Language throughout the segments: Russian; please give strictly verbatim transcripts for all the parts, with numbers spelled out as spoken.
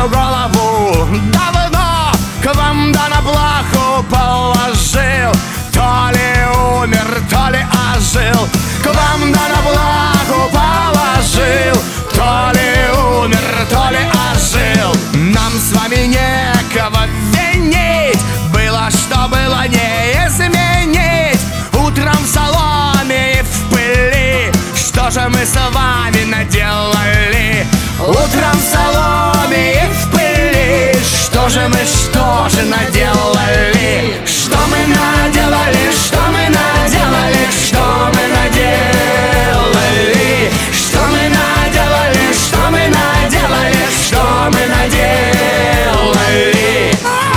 свою голову давно к вам да на плаху положил. То ли умер, то ли ожил, к вам да на плаху положил. То ли умер, то ли ожил. Нам с вами некого винить, было, что было, не изменить. Утром в соломе и в пыли, что же мы с вами наделали? Утром в соломе и в пыли, что же мы, что же наделали? Что мы наделали, что мы наделали, что мы наделали? Что мы наделали, что мы наделали, что мы наделали?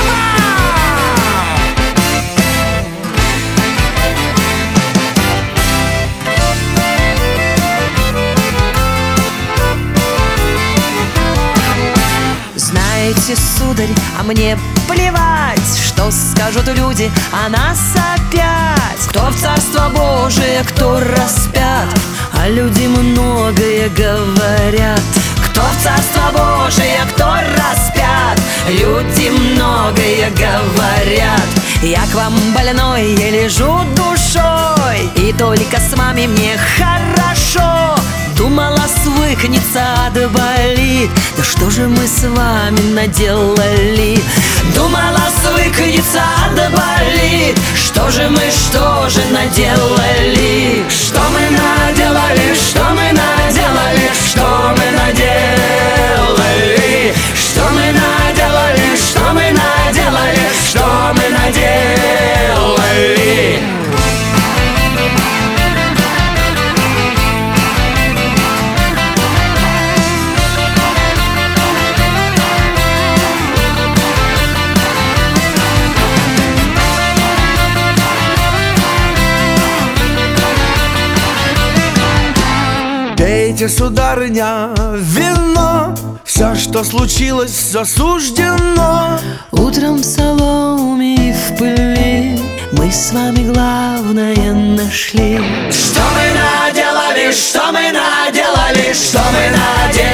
Знаете, сударь, а мне плевать, что скажут люди о нас опять. Кто в Царство Божие, кто распят, а люди многое говорят. Кто в Царство Божие, кто распят, люди многое говорят. Я к вам больной, я лежу душой, и только с вами мне хорошо. Думала, свыкнется, да болит. Да что же мы с вами наделали? Думала, свыкнется, да болит. Что же мы, что же наделали? Что мы наделали, что мы наделали, что мы наделали? Что мы наделали, что мы наделали, что мы наделали? Пейте, сударыня, вино, все, что случилось, засуждено. Утром в соломе и в пыли мы с вами главное нашли. Что мы наделали, что мы наделали, что мы наделали?